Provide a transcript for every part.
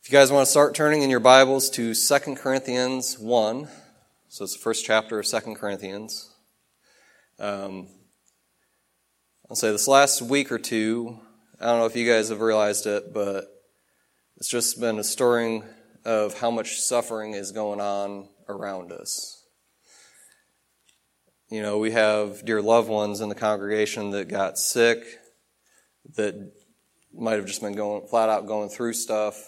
If you guys want to start turning in your Bibles to 2 Corinthians 1, so it's the first chapter of 2 Corinthians. I'll say this last week or two, I don't know if you guys have realized it, but it's just been a stirring of how much suffering is going on around us. You know, we have dear loved ones in the congregation that got sick, that might have just been flat out going through stuff.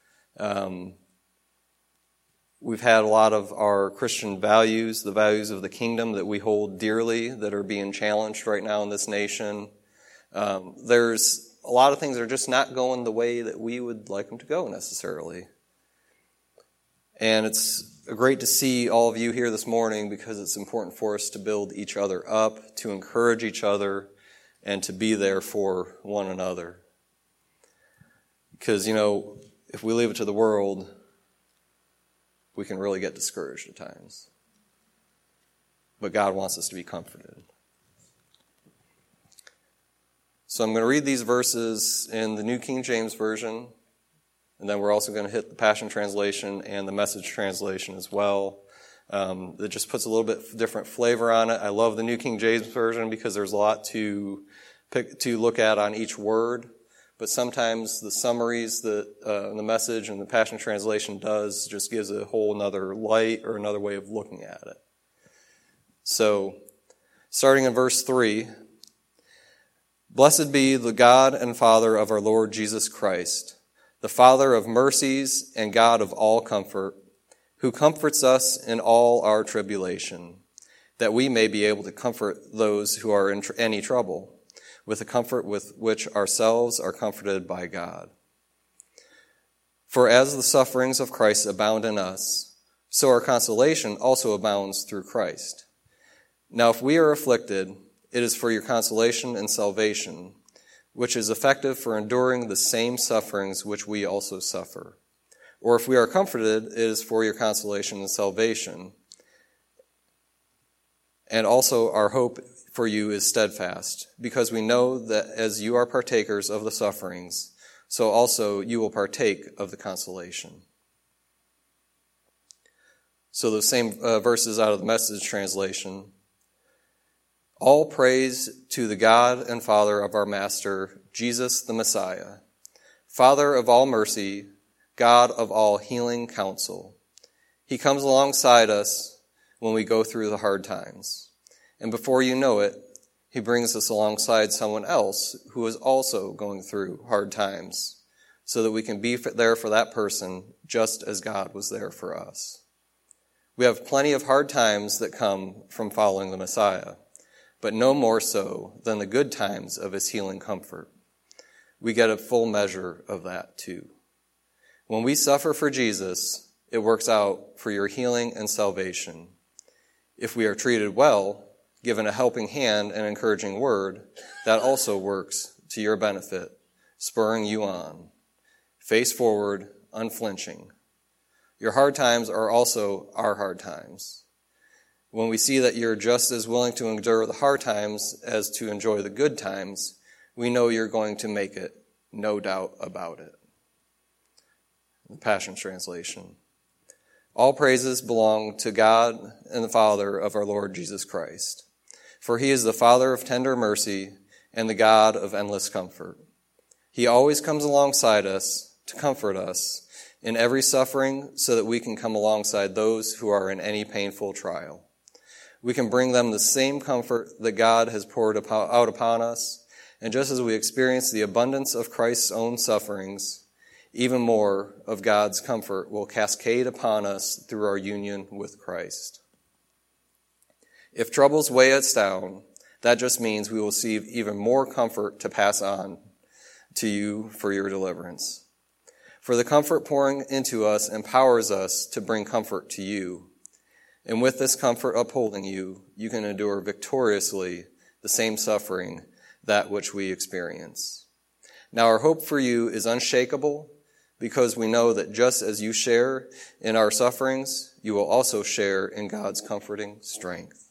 We've had a lot of our Christian values, the values of the kingdom that we hold dearly, that are being challenged right now in this nation. There's a lot of things that are just not going the way that we would like them to go necessarily. And it's great to see all of you here this morning because it's important for us to build each other up, to encourage each other, and to be there for one another. Because, you know, if we leave it to the world, we can really get discouraged at times. But God wants us to be comforted. So I'm going to read these verses in the New King James Version, and then we're also going to hit the Passion Translation and the Message Translation as well. That just puts a little bit different flavor on it. I love the New King James Version because there's a lot to look at on each word. But sometimes the summaries that the Message and the Passion Translation does just gives a whole another light or another way of looking at it. So, starting in verse 3, "Blessed be the God and Father of our Lord Jesus Christ, the Father of mercies and God of all comfort, who comforts us in all our tribulation, that we may be able to comfort those who are in any trouble, with the comfort with which ourselves are comforted by God. For as the sufferings of Christ abound in us, so our consolation also abounds through Christ. Now if we are afflicted, it is for your consolation and salvation, which is effective for enduring the same sufferings which we also suffer. Or if we are comforted, it is for your consolation and salvation. And also our hope for you is steadfast, because we know that as you are partakers of the sufferings, so also you will partake of the consolation." So the same verses out of the Message Translation. "All praise to the God and Father of our Master, Jesus the Messiah, Father of all mercy, God of all healing counsel. He comes alongside us when we go through the hard times. And before you know it, he brings us alongside someone else who is also going through hard times, so that we can be there for that person just as God was there for us. We have plenty of hard times that come from following the Messiah, but no more so than the good times of his healing comfort. We get a full measure of that too. When we suffer for Jesus, it works out for your healing and salvation. If we are treated well, given a helping hand and encouraging word, that also works to your benefit, spurring you on. Face forward, unflinching. Your hard times are also our hard times. When we see that you're just as willing to endure the hard times as to enjoy the good times, we know you're going to make it, no doubt about it." The Passion Translation. "All praises belong to God and the Father of our Lord Jesus Christ. For he is the Father of tender mercy and the God of endless comfort. He always comes alongside us to comfort us in every suffering so that we can come alongside those who are in any painful trial. We can bring them the same comfort that God has poured out upon us, and just as we experience the abundance of Christ's own sufferings, even more of God's comfort will cascade upon us through our union with Christ. If troubles weigh us down, that just means we will receive even more comfort to pass on to you for your deliverance. For the comfort pouring into us empowers us to bring comfort to you. And with this comfort upholding you, you can endure victoriously the same suffering, that which we experience. Now our hope for you is unshakable, because we know that just as you share in our sufferings, you will also share in God's comforting strength."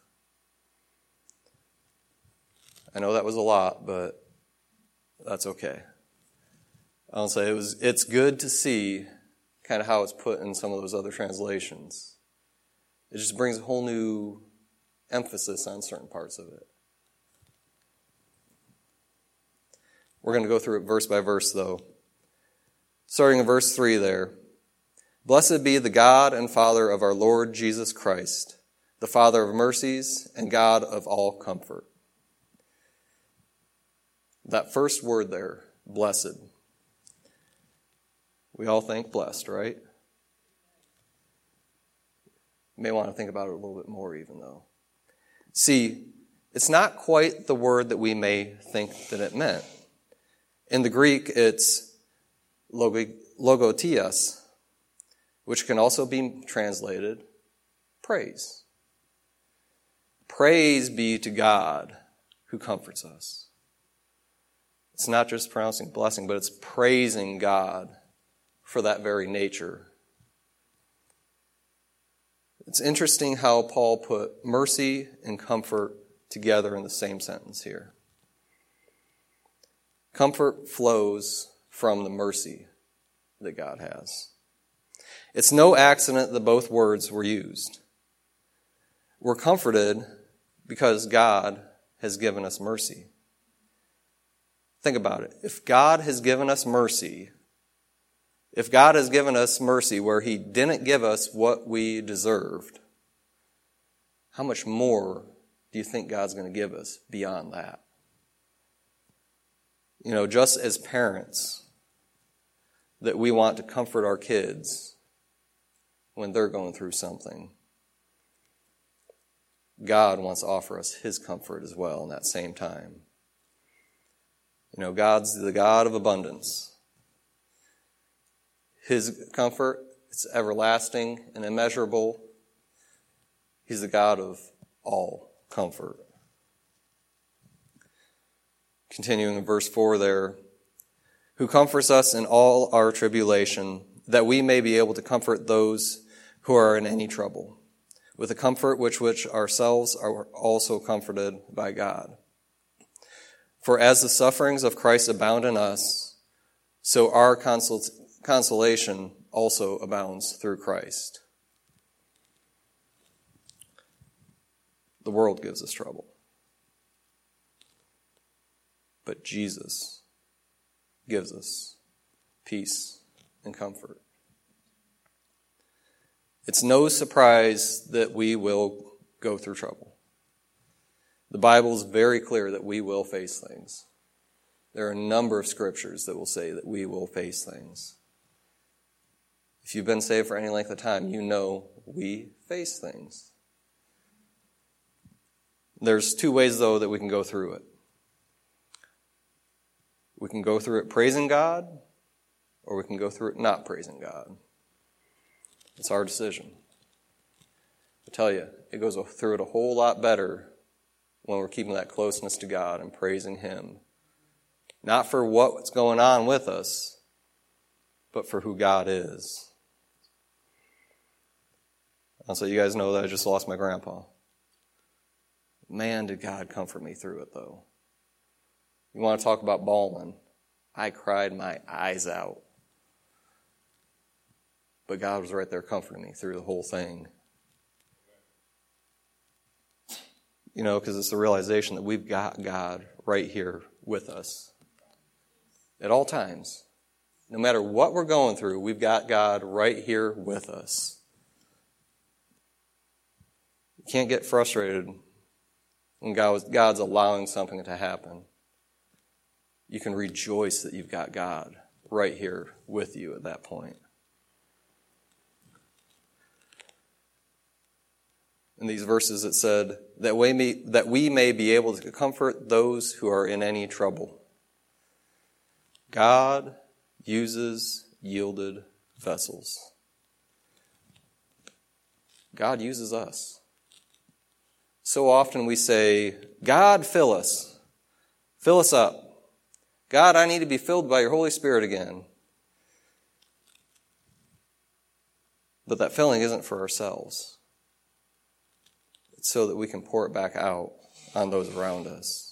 I know that was a lot, but that's okay. I'll say it's good to see kind of how it's put in some of those other translations. It just brings a whole new emphasis on certain parts of it. We're going to go through it verse by verse, though. Starting in verse 3 there. Blessed be the God and Father of our Lord Jesus Christ, the Father of mercies and God of all comfort. That first word there, blessed. We all think blessed, right? You may want to think about it a little bit more even, though. See, it's not quite the word that we may think that it meant. In the Greek, it's logotias, which can also be translated praise. Praise be to God who comforts us. It's not just pronouncing blessing, but it's praising God for that very nature. It's interesting how Paul put mercy and comfort together in the same sentence here. Comfort flows from the mercy that God has. It's no accident that both words were used. We're comforted because God has given us mercy. Think about it. If God has given us mercy, where He didn't give us what we deserved, how much more do you think God's going to give us beyond that? You know, just as parents, that we want to comfort our kids when they're going through something, God wants to offer us His comfort as well in that same time. You know, God's the God of abundance. His comfort, it's everlasting and immeasurable. He's the God of all comfort. Continuing in verse 4 there, who comforts us in all our tribulation, that we may be able to comfort those who are in any trouble, with a comfort which ourselves are also comforted by God. For as the sufferings of Christ abound in us, so our consolation also abounds through Christ. The world gives us trouble. But Jesus gives us peace and comfort. It's no surprise that we will go through trouble. The Bible is very clear that we will face things. There are a number of scriptures that will say that we will face things. If you've been saved for any length of time, you know we face things. There's two ways, though, that we can go through it. We can go through it praising God, or we can go through it not praising God. It's our decision. I tell you, it goes through it a whole lot better when we're keeping that closeness to God and praising Him. Not for what's going on with us, but for who God is. So you guys know that I just lost my grandpa. Man, did God comfort me through it, though. You want to talk about bawling? I cried my eyes out. But God was right there comforting me through the whole thing. You know, because it's the realization that we've got God right here with us. At all times. No matter what we're going through, we've got God right here with us. You can't get frustrated when God's allowing something to happen. You can rejoice that you've got God right here with you at that point. In these verses it said that we may be able to comfort those who are in any trouble. God uses yielded vessels. God uses us. So often we say, God, fill us. Fill us up. God, I need to be filled by your Holy Spirit again. But that filling isn't for ourselves. It's so that we can pour it back out on those around us.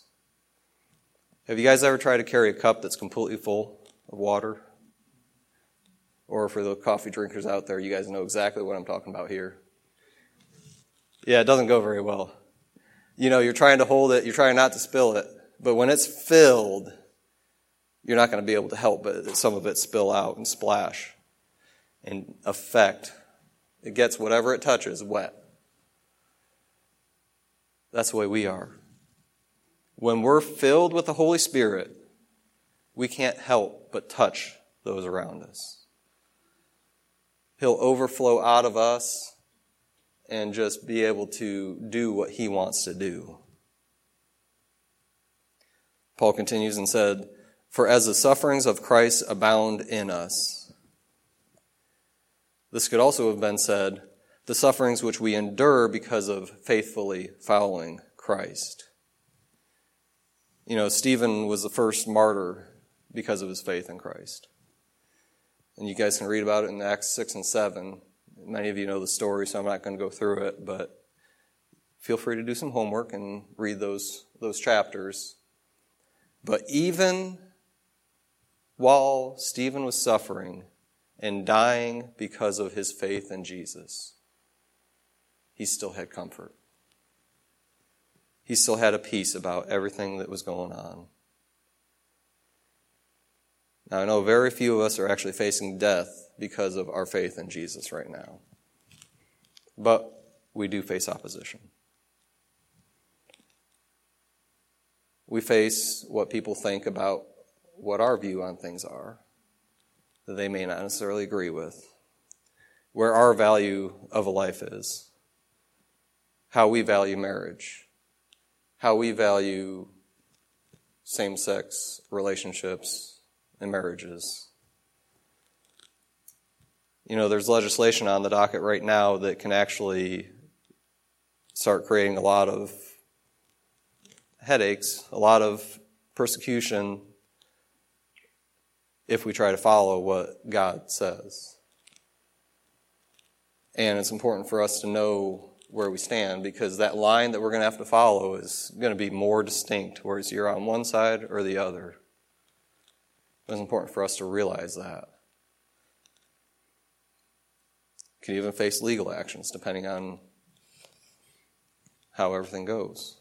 Have you guys ever tried to carry a cup that's completely full of water? Or for the coffee drinkers out there, you guys know exactly what I'm talking about here. Yeah, it doesn't go very well. You're trying to hold it, you're trying not to spill it, but when it's filled, you're not going to be able to help but some of it spill out and splash and affect. It gets whatever it touches wet. That's the way we are. When we're filled with the Holy Spirit, we can't help but touch those around us. He'll overflow out of us and just be able to do what he wants to do. Paul continues and said, "For as the sufferings of Christ abound in us." This could also have been said, the sufferings which we endure because of faithfully following Christ. Stephen was the first martyr because of his faith in Christ. And you guys can read about it in Acts 6 and 7. Many of you know the story, so I'm not going to go through it, but feel free to do some homework and read those chapters. But even while Stephen was suffering and dying because of his faith in Jesus, he still had comfort. He still had a peace about everything that was going on. Now, I know very few of us are actually facing death because of our faith in Jesus right now. But we do face opposition. We face what people think about what our view on things are, that they may not necessarily agree with, where our value of a life is, how we value marriage, how we value same-sex relationships and marriages. There's legislation on the docket right now that can actually start creating a lot of headaches, a lot of persecution if we try to follow what God says. And it's important for us to know where we stand, because that line that we're going to have to follow is going to be more distinct, whereas you're on one side or the other. It's important for us to realize that. You can even face legal actions depending on how everything goes.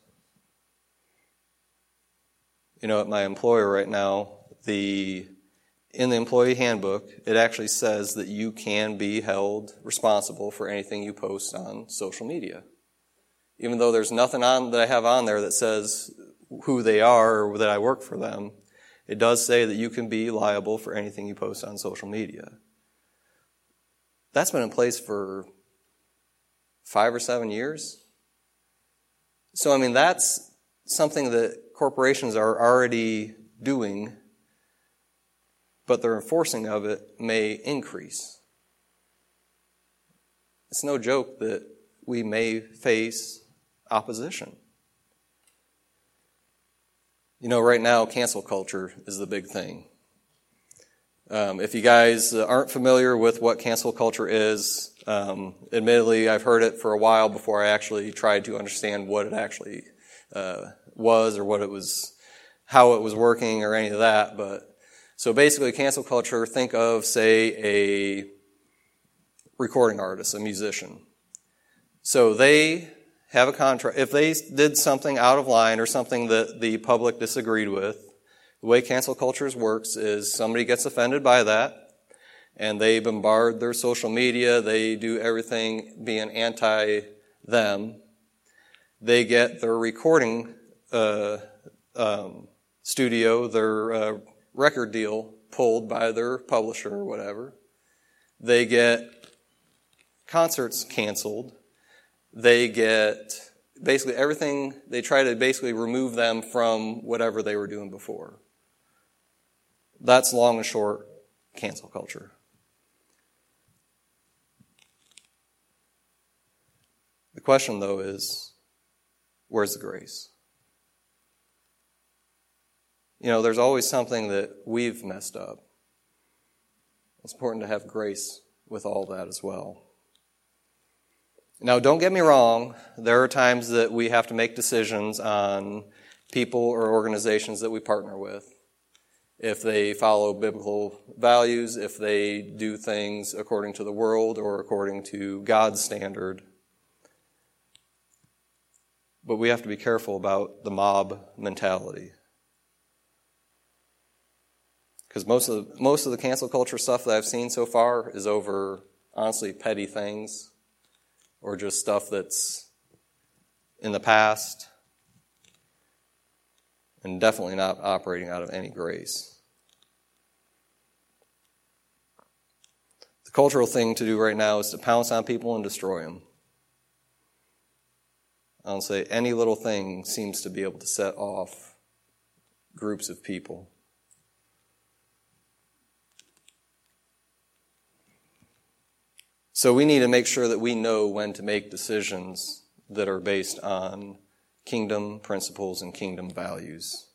At my employer right now, in the employee handbook, it actually says that you can be held responsible for anything you post on social media. Even though there's nothing on that I have on there that says who they are or that I work for them, it does say that you can be liable for anything you post on social media. That's been in place for 5 or 7 years. So, that's something that corporations are already doing, but their enforcing of it may increase. It's no joke that we may face opposition. Right now, cancel culture is the big thing. If you guys aren't familiar with what cancel culture is, admittedly, I've heard it for a while before I actually tried to understand what it actually was, or what it was, how it was working, or any of that. But so basically, cancel culture, think of, say, a recording artist, a musician. So they have a contract. If they did something out of line or something that the public disagreed with, the way cancel culture works is somebody gets offended by that, and they bombard their social media. They do everything being anti-them. They get their recording studio, their record deal pulled by their publisher or whatever. They get concerts canceled. They get basically everything. They try to basically remove them from whatever they were doing before. That's long and short cancel culture. The question, though, is, where's the grace? There's always something that we've messed up. It's important to have grace with all that as well. Now, don't get me wrong. There are times that we have to make decisions on people or organizations that we partner with. if they follow biblical values, if they do things according to the world or according to God's standard. But we have to be careful about the mob mentality. Because most of the cancel culture stuff that I've seen so far is over, honestly, petty things or just stuff that's in the past and definitely not operating out of any grace. The cultural thing to do right now is to pounce on people and destroy them. I'll say any little thing seems to be able to set off groups of people. So we need to make sure that we know when to make decisions that are based on kingdom principles and kingdom values.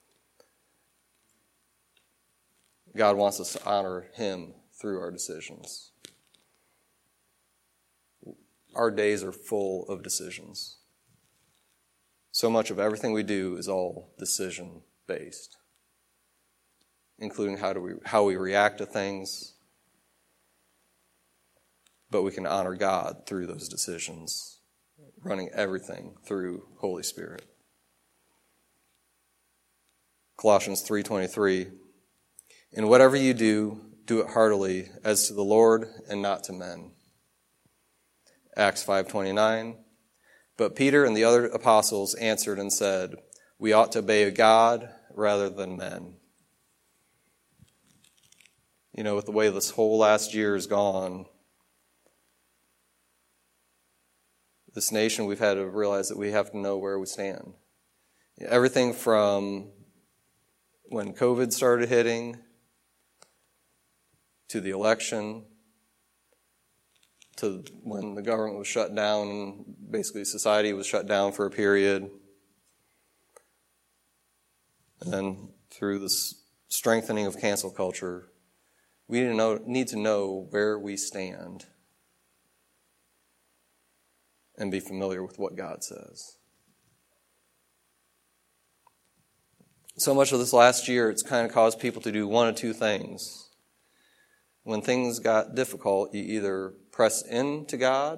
God wants us to honor Him through our decisions. Our days are full of decisions. So much of everything we do is all decision-based, including how we react to things. But we can honor God through those decisions, running everything through Holy Spirit. Colossians 3:23, "In whatever you do, do it heartily, as to the Lord and not to men." Acts 5:29, "But Peter and the other apostles answered and said, we ought to obey God rather than men." You know, with the way this whole last year has gone, this nation, we've had to realize that we have to know where we stand. Everything from when COVID started hitting, to the election, to when the government was shut down, and basically society was shut down for a period. And then through this strengthening of cancel culture, we need to know where we stand and be familiar with what God says. So much of this last year, it's kind of caused people to do one of two things. When things got difficult, you either press into God,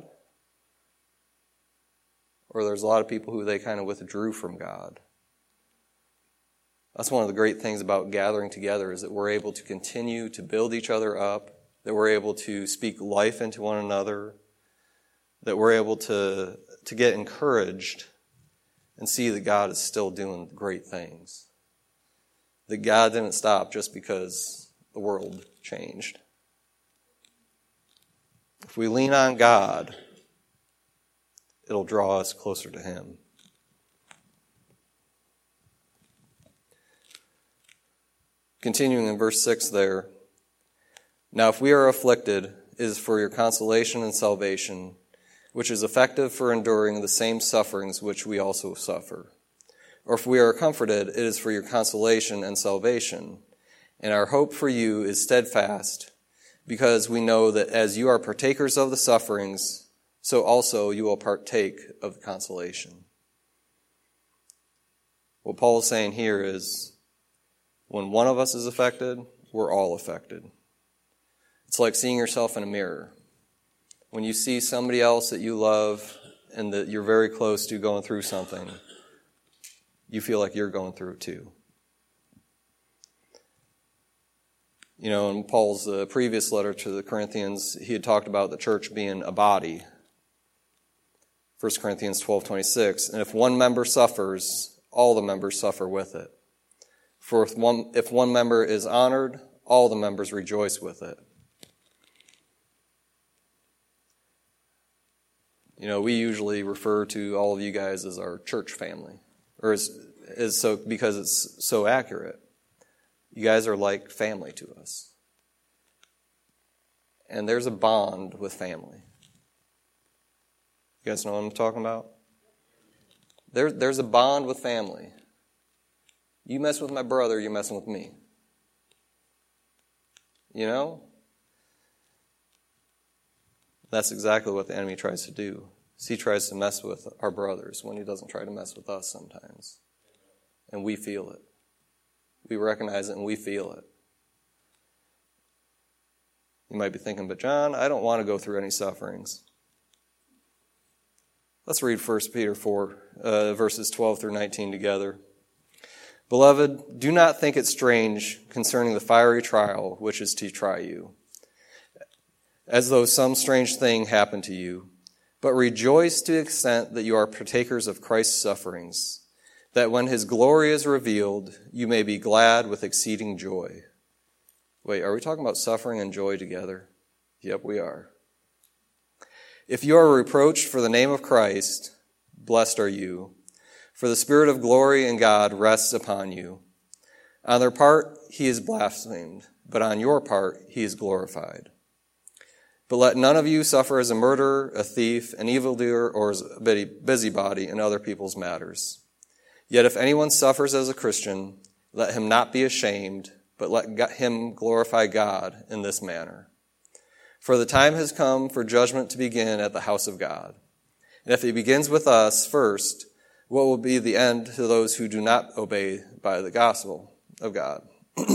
or there's a lot of people who they kind of withdrew from God. That's one of the great things about gathering together, is that we're able to continue to build each other up, that we're able to speak life into one another, that we're able to get encouraged and see that God is still doing great things. That God didn't stop just because the world changed. If we lean on God, it'll draw us closer to Him. Continuing in verse 6 there, "Now if we are afflicted, it is for your consolation and salvation, which is effective for enduring the same sufferings which we also suffer. Or if we are comforted, it is for your consolation and salvation. And our hope for you is steadfast, because we know that as you are partakers of the sufferings, so also you will partake of the consolation." What Paul is saying here is, when one of us is affected, we're all affected. It's like seeing yourself in a mirror. When you see somebody else that you love and that you're very close to going through something, you feel like you're going through it too. You know, in Paul's previous letter to the Corinthians, he had talked about the church being a body. 1 Corinthians 12:26, "And if one member suffers, all the members suffer with it. For if one member is honored, all the members rejoice with it." You know, we usually refer to all of you guys as our church family, or is so because it's so accurate. You guys are like family to us. And there's a bond with family. You guys know what I'm talking about? There's a bond with family. You mess with my brother, you're messing with me. You know? That's exactly what the enemy tries to do. He tries to mess with our brothers when he doesn't try to mess with us sometimes. And we feel it. We recognize it and we feel it. You might be thinking, but John, I don't want to go through any sufferings. Let's read 1 Peter 4, verses 12 through 19 together. Beloved, do not think it strange concerning the fiery trial which is to try you, as though some strange thing happened to you, but rejoice to the extent that you are partakers of Christ's sufferings, that when his glory is revealed, you may be glad with exceeding joy. Wait, are we talking about suffering and joy together? Yep, we are. If you are reproached for the name of Christ, blessed are you, for the Spirit of glory in God rests upon you. On their part, he is blasphemed, but on your part, he is glorified. But let none of you suffer as a murderer, a thief, an evildoer, or as a busybody in other people's matters. Yet if anyone suffers as a Christian, let him not be ashamed, but let him glorify God in this manner. For the time has come for judgment to begin at the house of God. And if it begins with us first, what will be the end to those who do not obey by the gospel of God?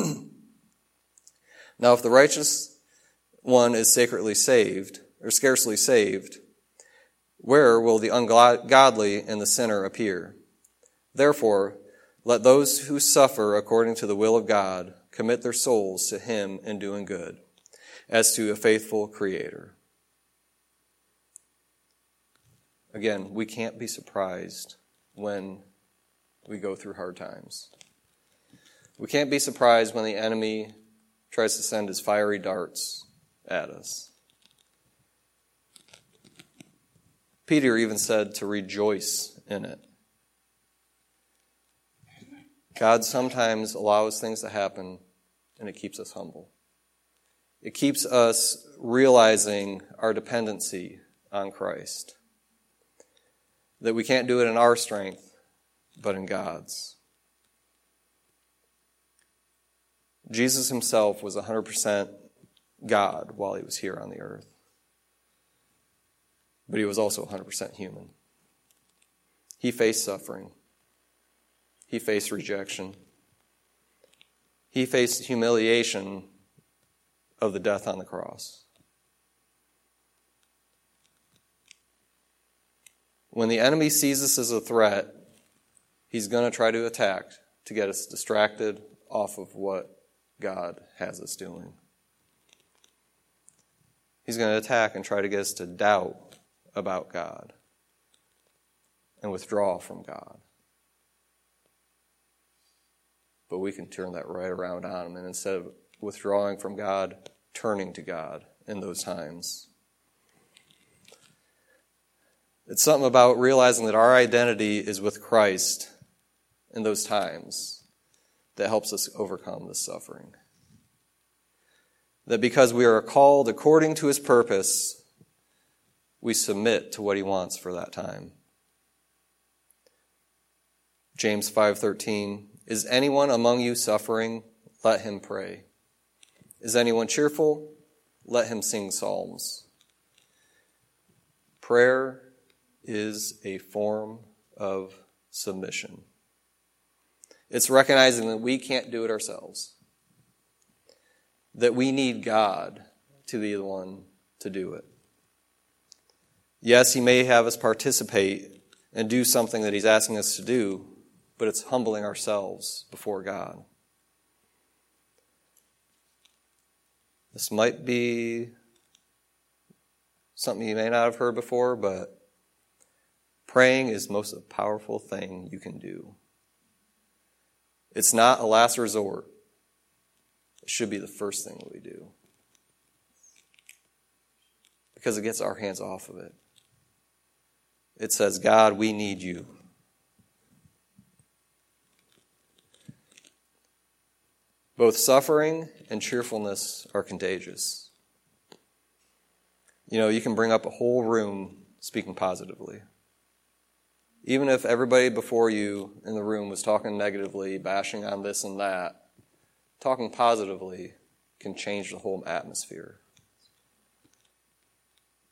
Now, if the righteous one is sacredly saved, or scarcely saved, where will the ungodly and the sinner appear? Therefore, let those who suffer according to the will of God commit their souls to him in doing good, as to a faithful Creator. Again, we can't be surprised when we go through hard times. We can't be surprised when the enemy tries to send his fiery darts at us. Peter even said to rejoice in it. God sometimes allows things to happen, and it keeps us humble. It keeps us realizing our dependency on Christ. That we can't do it in our strength, but in God's. Jesus himself was 100% God while he was here on the earth. But he was also 100% human. He faced suffering. He faced rejection. He faced humiliation of the death on the cross. When the enemy sees us as a threat, he's going to try to attack to get us distracted off of what God has us doing. He's going to attack and try to get us to doubt about God and withdraw from God. But we can turn that right around on him, and instead of withdrawing from God, turning to God in those times. It's something about realizing that our identity is with Christ in those times that helps us overcome this suffering. That because we are called according to his purpose, we submit to what he wants for that time. James 5:13, is anyone among you suffering? Let him pray. Is anyone cheerful? Let him sing psalms. Prayer is a form of submission. It's recognizing that we can't do it ourselves. That we need God to be the one to do it. Yes, he may have us participate and do something that he's asking us to do, but it's humbling ourselves before God. This might be something you may not have heard before, but praying is the most powerful thing you can do. It's not a last resort. It should be the first thing that we do. Because it gets our hands off of it. It says, God, we need you. Both suffering and cheerfulness are contagious. You know, you can bring up a whole room speaking positively. Even if everybody before you in the room was talking negatively, bashing on this and that, talking positively can change the whole atmosphere.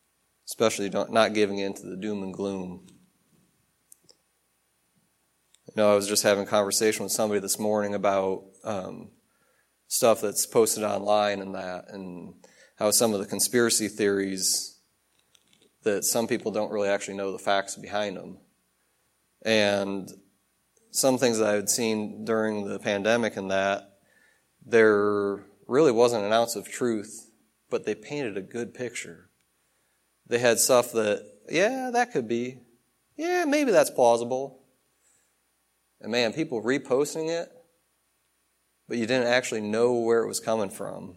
Especially not giving in to the doom and gloom. I was just having a conversation with somebody this morning about stuff that's posted online and how some of the conspiracy theories that some people don't really actually know the facts behind them. And some things that I had seen during the pandemic and that, there really wasn't an ounce of truth, but they painted a good picture. They had stuff that, yeah, that could be. Yeah, maybe that's plausible. And man, people reposting it, but you didn't actually know where it was coming from.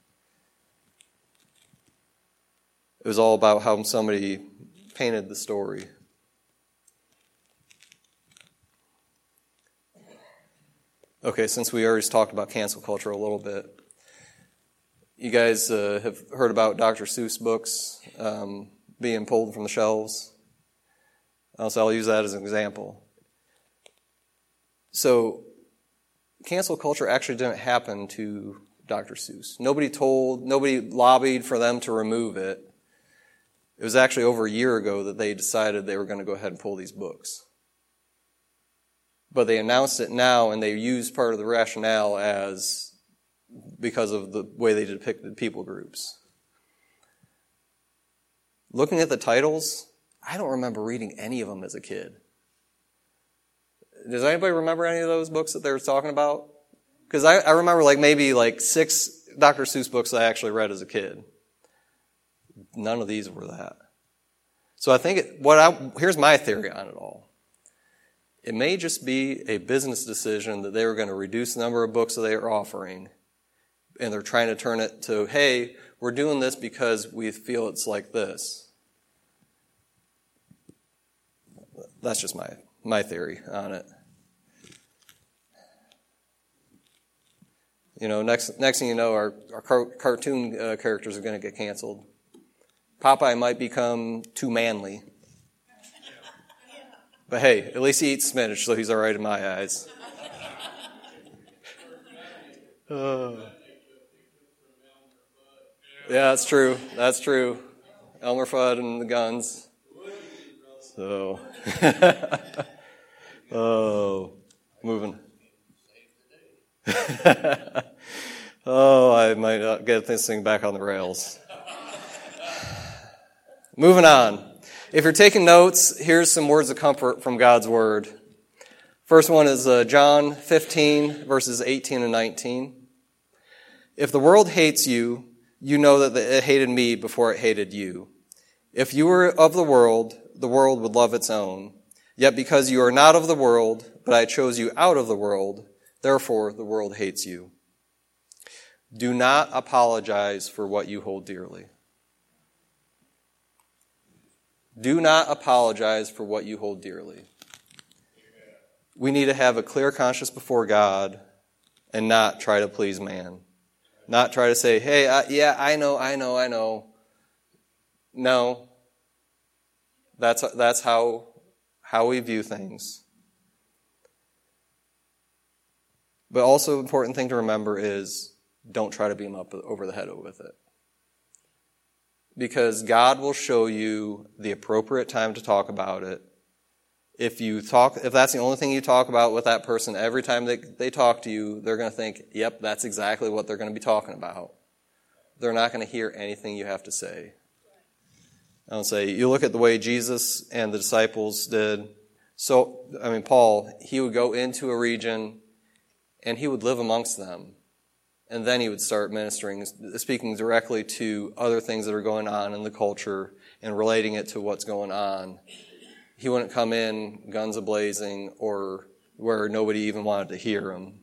It was all about how somebody painted the story. Okay, since we already talked about cancel culture a little bit, you guys have heard about Dr. Seuss books being pulled from the shelves. So I'll use that as an example. So cancel culture actually didn't happen to Dr. Seuss. Nobody lobbied for them to remove it. It was actually over a year ago that they decided they were going to go ahead and pull these books. But they announced it now, and they used part of the rationale as because of the way they depicted people groups. Looking at the titles, I don't remember reading any of them as a kid. Does anybody remember any of those books that they were talking about? Because I remember maybe 6 Dr. Seuss books I actually read as a kid. None of these were that. So I think here's my theory on it all. It may just be a business decision that they were going to reduce the number of books that they are offering, and they're trying to turn it to, hey, we're doing this because we feel it's like this. That's just my theory on it. Next thing you know, our cartoon characters are going to get canceled. Popeye might become too manly. But hey, at least he eats spinach, so he's all right in my eyes. Yeah, that's true. That's true. Elmer Fudd and the guns. So, moving. I might not get this thing back on the rails. Moving on. If you're taking notes, here's some words of comfort from God's Word. First one is John 15, verses 18 and 19. If the world hates you, you know that it hated me before it hated you. If you were of the world would love its own. Yet because you are not of the world, but I chose you out of the world, therefore the world hates you. Do not apologize for what you hold dearly. Do not apologize for what you hold dearly. We need to have a clear conscience before God and not try to please man. Not try to say, hey, I know. No. That's how we view things. But also an important thing to remember is don't try to beat them up over the head with it. Because God will show you the appropriate time to talk about it. If that's the only thing you talk about with that person every time they talk to you, they're going to think, yep, that's exactly what they're going to be talking about. They're not going to hear anything you have to say. I'll say, you look at the way Jesus and the disciples did. So, Paul, he would go into a region and he would live amongst them. And then he would start ministering, speaking directly to other things that are going on in the culture and relating it to what's going on. He wouldn't come in guns a-blazing or where nobody even wanted to hear him.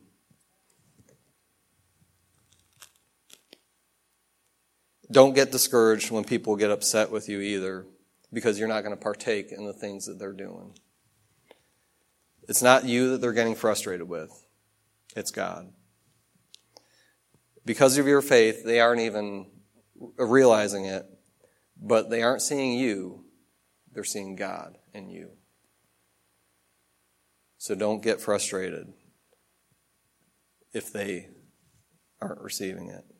Don't get discouraged when people get upset with you either, because you're not going to partake in the things that they're doing. It's not you that they're getting frustrated with. It's God. Because of your faith, they aren't even realizing it, but they aren't seeing you. They're seeing God in you. So don't get frustrated if they aren't receiving it.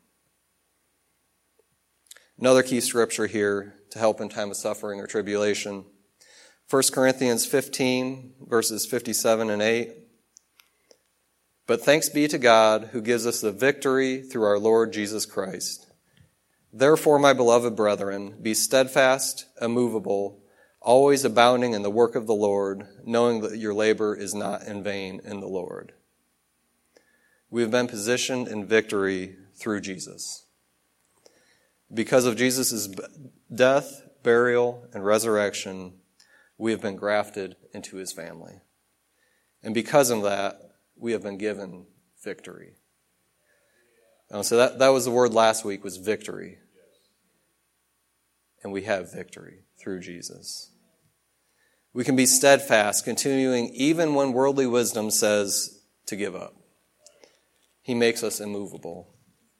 Another key scripture here to help in time of suffering or tribulation. 1 Corinthians 15, verses 57 and 8. But thanks be to God who gives us the victory through our Lord Jesus Christ. Therefore, my beloved brethren, be steadfast, immovable, always abounding in the work of the Lord, knowing that your labor is not in vain in the Lord. We have been positioned in victory through Jesus. Because of Jesus' death, burial, and resurrection, we have been grafted into his family. And because of that, we have been given victory. So that was the word last week, was victory. And we have victory through Jesus. We can be steadfast, continuing even when worldly wisdom says to give up. He makes us immovable,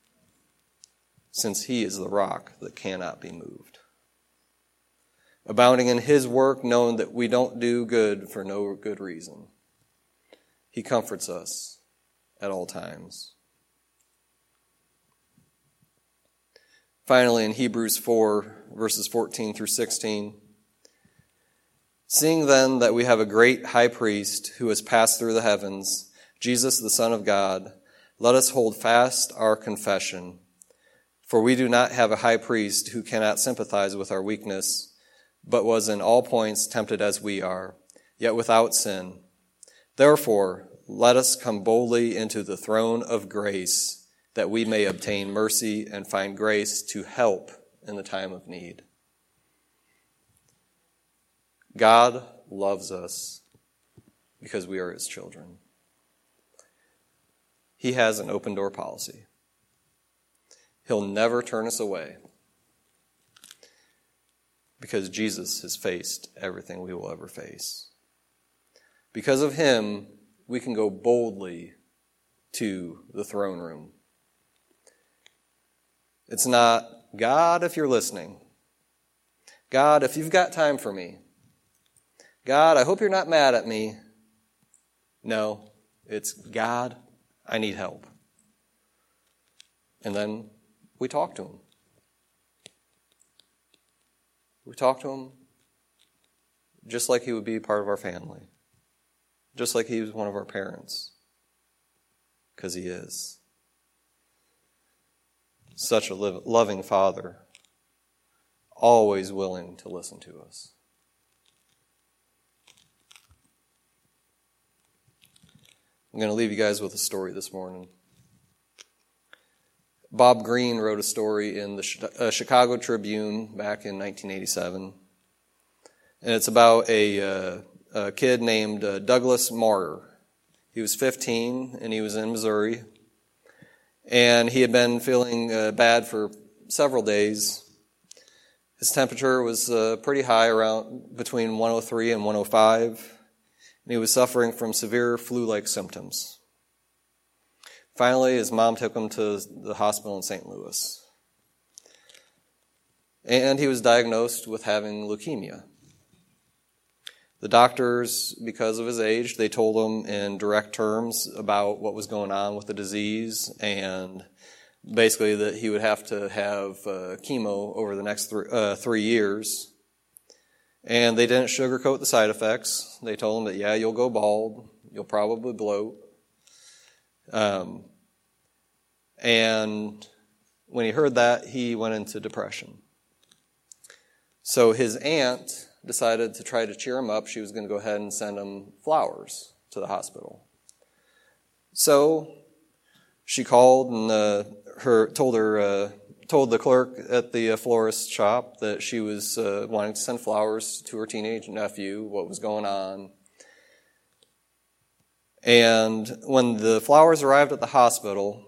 since he is the rock that cannot be moved. Abounding in his work, knowing that we don't do good for no good reason. He comforts us at all times. Finally, in Hebrews 4, verses 14 through 16, seeing then that we have a great high priest who has passed through the heavens, Jesus the Son of God, let us hold fast our confession. For we do not have a high priest who cannot sympathize with our weakness, but was in all points tempted as we are, yet without sin. Therefore, let us come boldly into the throne of grace, that we may obtain mercy and find grace to help in the time of need. God loves us because we are his children. He has an open door policy. He'll never turn us away because Jesus has faced everything we will ever face. Because of him, we can go boldly to the throne room. It's not, God, if you're listening. God, if you've got time for me. God, I hope you're not mad at me. No, it's God, I need help. And then we talk to him. We talk to him just like he would be part of our family. Just like he was one of our parents. Because he is. Such a loving Father. Always willing to listen to us. I'm going to leave you guys with a story this morning. Bob Greene wrote a story in the Chicago Tribune back in 1987. And it's about a kid named Douglas Marr. He was 15 and he was in Missouri. And he had been feeling bad for several days. His temperature was pretty high, around between 103 and 105. And he was suffering from severe flu-like symptoms. Finally, his mom took him to the hospital in St. Louis. And he was diagnosed with having leukemia. The doctors, because of his age, they told him in direct terms about what was going on with the disease, and basically that he would have to have chemo over the next 3 years. And they didn't sugarcoat the side effects. They told him that, yeah, you'll go bald, you'll probably bloat. And when he heard that, he went into depression. So his aunt decided to try to cheer him up. She was going to go ahead and send him flowers to the hospital. So she called and told the clerk at the florist shop that she was wanting to send flowers to her teenage nephew, what was going on. And when the flowers arrived at the hospital,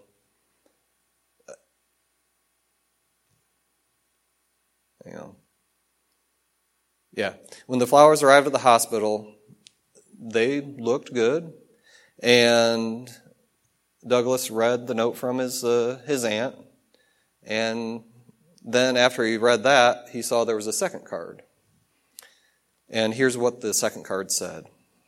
when the flowers arrived at the hospital, they looked good, and Douglas read the note from his aunt, and then after he read that, he saw there was a second card. And here's what the second card said.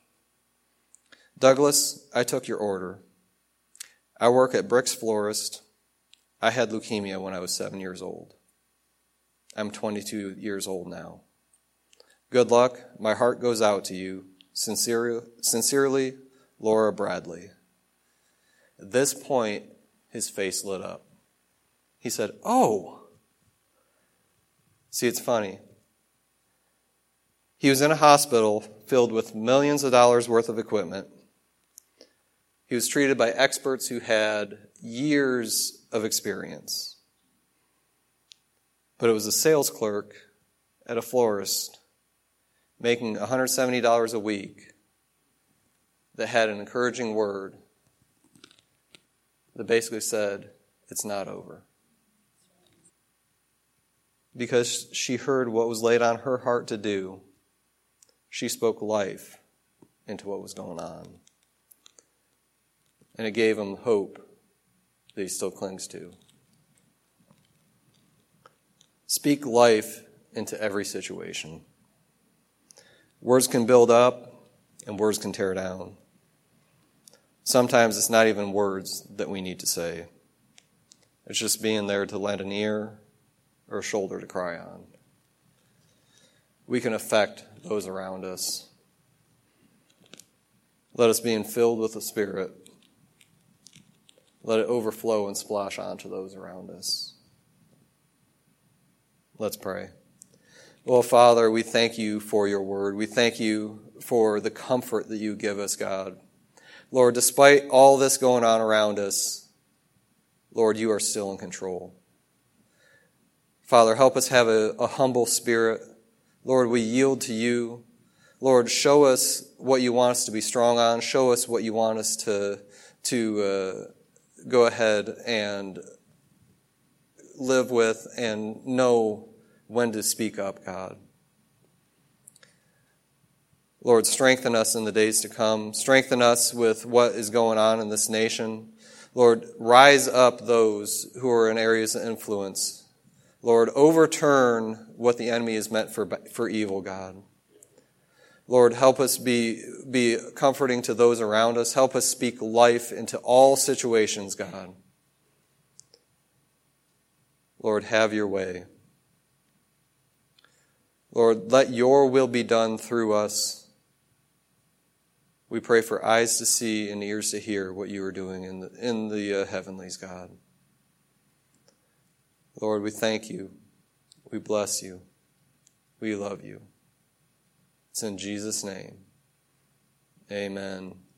Douglas, I took your order. I work at Brick's Florist. I had leukemia when I was 7 years old. I'm 22 years old now. Good luck. My heart goes out to you. Sincerely, Laura Bradley. At this point, his face lit up. He said, "Oh." See, it's funny. He was in a hospital filled with millions of dollars worth of equipment. He was treated by experts who had years of experience. But it was a sales clerk at a florist making $170 a week that had an encouraging word that basically said, "It's not over." Because she heard what was laid on her heart to do, she spoke life into what was going on. And it gave him hope that he still clings to. Speak life into every situation. Words can build up and words can tear down. Sometimes it's not even words that we need to say. It's just being there to lend an ear or a shoulder to cry on. We can affect those around us. Let us be filled with the Spirit. Let it overflow and splash onto those around us. Let's pray. Well, Father, we thank you for your word. We thank you for the comfort that you give us, God. Lord, despite all this going on around us, Lord, you are still in control. Father, help us have a humble spirit. Lord, we yield to you. Lord, show us what you want us to be strong on. Show us what you want us to go ahead and live with and know when to speak up, God. Lord, strengthen us in the days to come. Strengthen us with what is going on in this nation. Lord, rise up those who are in areas of influence. Lord, overturn what the enemy has meant for evil, God. Lord, help us be comforting to those around us. Help us speak life into all situations, God. Lord, have your way. Lord, let your will be done through us. We pray for eyes to see and ears to hear what you are doing in the heavenlies, God. Lord, we thank you. We bless you. We love you. It's in Jesus' name. Amen.